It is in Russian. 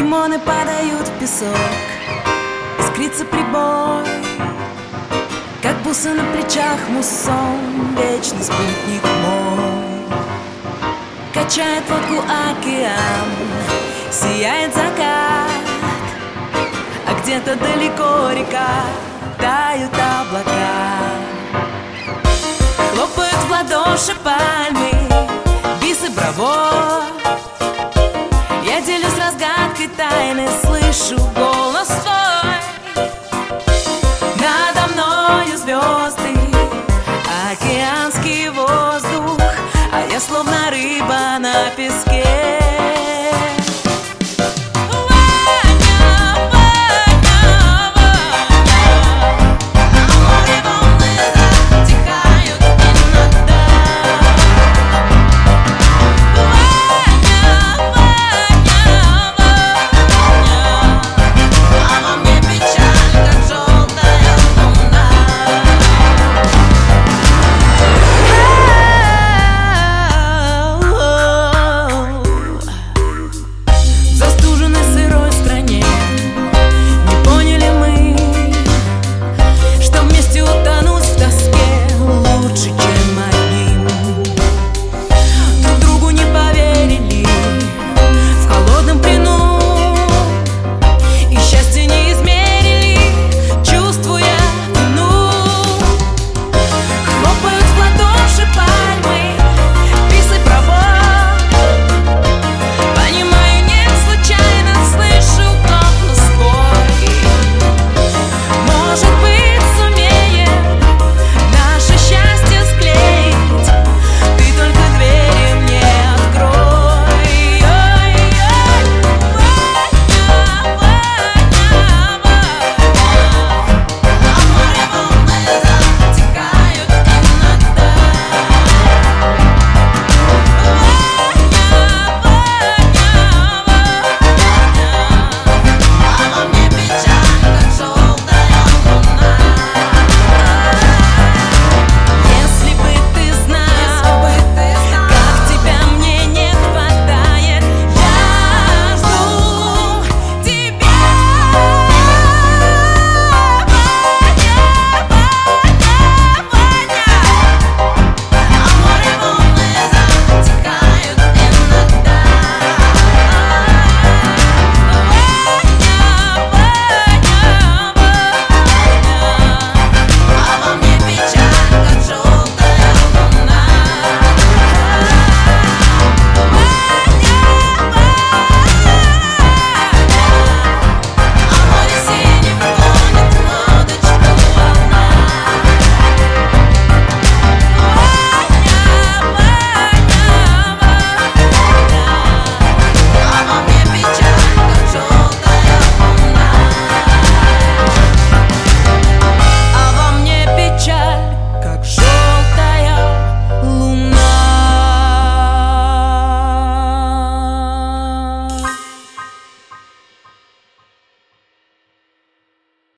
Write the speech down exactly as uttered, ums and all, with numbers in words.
Лимоны падают в песок, искрится прибой, как бусы на плечах муссон, вечный спутник мой. Качает водку океан, сияет закат, а где-то далеко река, тают облака. Хлопают в ладоши пальмы, бисы браво. Я делюсь разгадкой тайны, слышу голос твой. Надо мною звезды, океанский воздух, а я словно рыба на песке.